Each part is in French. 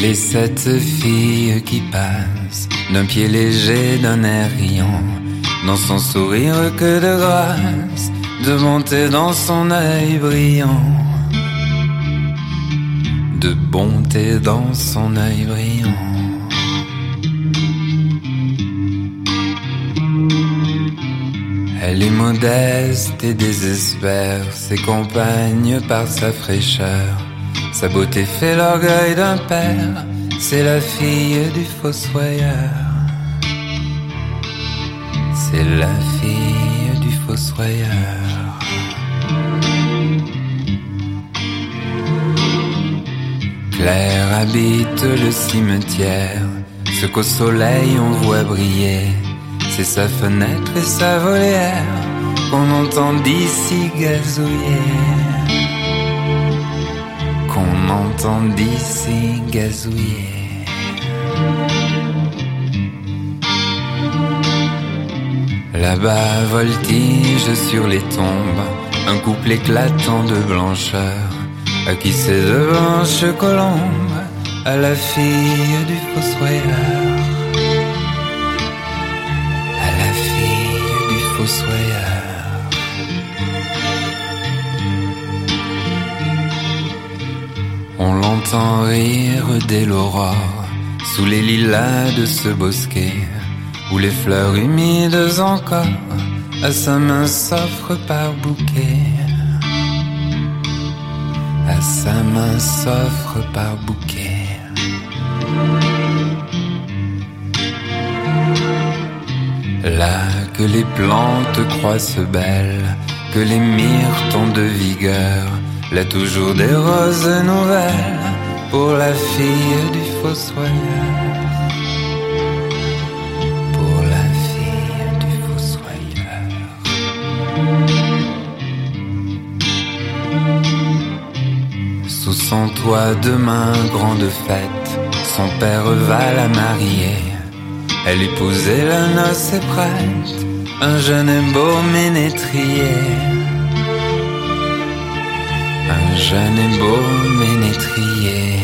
les 7 filles qui passent, d'un pied léger, d'un air riant, dans son sourire que de grâce, de bonté dans son œil brillant, de bonté dans son œil brillant. Elle est modeste et désespère ses compagnes par sa fraîcheur. Sa beauté fait l'orgueil d'un père, c'est la fille du fossoyeur. C'est la fille du fossoyeur. Claire habite le cimetière, ce qu'au soleil on voit briller. C'est sa fenêtre et sa volière qu'on entend d'ici gazouiller. Qu'on entend d'ici gazouiller. Là-bas voltige sur les tombes un couple éclatant de blancheur, à qui c'est de blanches colombes, à la fille du fossoyeur. On l'entend rire dès l'aurore, sous les lilas de ce bosquet, où les fleurs humides encore à sa main s'offrent par bouquet. À sa main s'offrent par bouquet. Là que les plantes croissent belles, que les myrtes ont de vigueur, là toujours des roses nouvelles pour la fille du fossoyeur. Pour la fille du fossoyeur. Sous son toit demain grande fête, son père va la marier. Elle épousait la noce est prête, un jeune et beau ménétrier. Un jeune et beau ménétrier.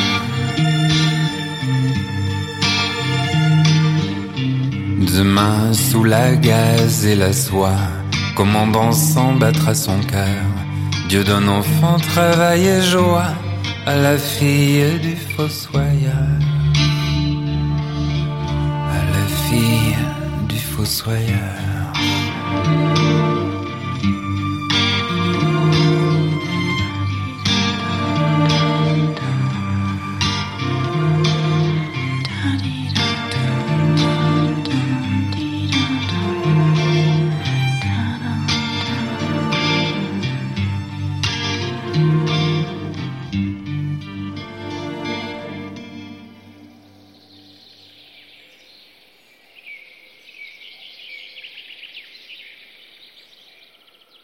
Demain sous la gaze et la soie, commandant sans battre à son cœur, Dieu donne enfant, travail et joie à la fille du fossoyeur. Fille du fossoyeur.